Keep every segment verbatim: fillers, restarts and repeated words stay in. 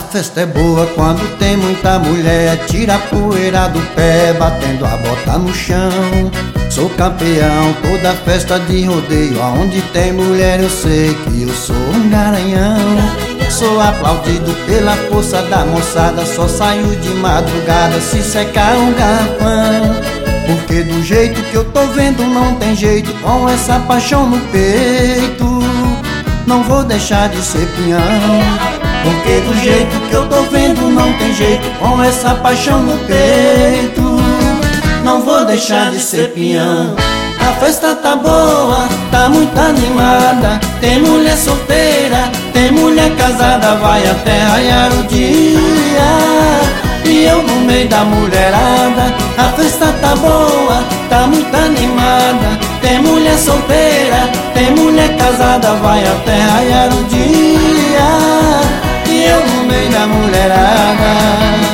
festa é boa quando tem muita mulher. Tira a poeira do pé, batendo a bota no chão. Sou campeão, toda festa de rodeio. Aonde tem mulher eu sei que eu sou um garanhão. Sou aplaudido pela força da moçada. Só saio de madrugada se secar um garrafão. Porque do jeito que eu tô vendo não tem jeito. Com essa paixão no peito não vou deixar de ser peão. Porque do jeito que eu tô vendo não tem jeito. Com essa paixão no peito não vou deixar de ser peão. A festa tá boa, tá muito animada. Tem mulher solteira, tem mulher casada. Vai até raiar o dia e eu no meio da mulherada. A festa tá boa, tá muito animada. Tem mulher solteira, tem mulher casada. Vai até raiar o dia e eu no meio da mulherada.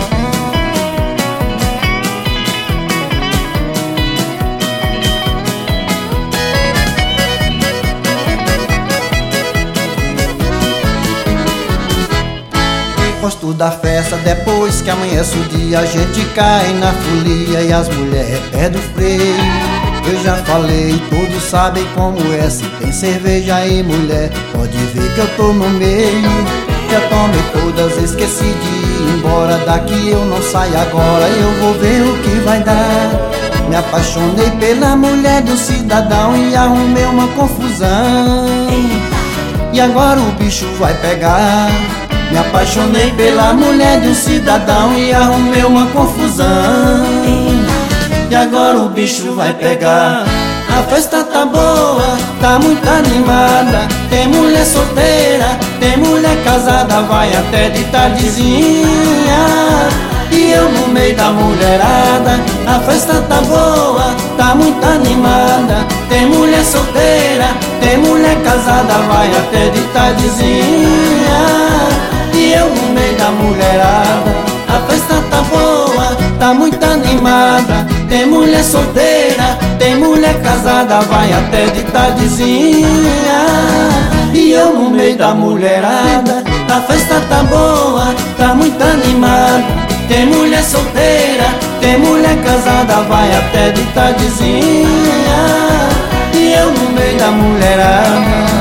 Gosto da festa depois que amanhece o dia. A gente cai na folia e as mulheres perdem o freio. Eu já falei, todos sabem como é. Se tem cerveja e mulher, pode ver que eu tô no meio. Já tomei todas, esqueci de ir embora. Daqui eu não saio agora, eu vou ver o que vai dar. Me apaixonei pela mulher do cidadão e arrumei uma confusão. E agora o bicho vai pegar. Me apaixonei pela mulher de um cidadão e arrumei uma confusão. E agora o bicho vai pegar. A festa tá boa, tá muito animada. Tem mulher solteira, tem mulher casada. Vai até de tardezinha e eu no meio da mulherada. A festa tá boa, tá muito animada. Tem mulher solteira, tem mulher casada. Vai até de tardezinha e eu no meio da mulherada. A festa tá boa, tá muito animada. Tem mulher solteira, tem mulher casada. Vai até de tardezinha e eu no meio da mulherada. A festa tá boa, tá muito animada. Tem mulher solteira, tem mulher casada. Vai até de tardezinha e eu no meio da mulherada.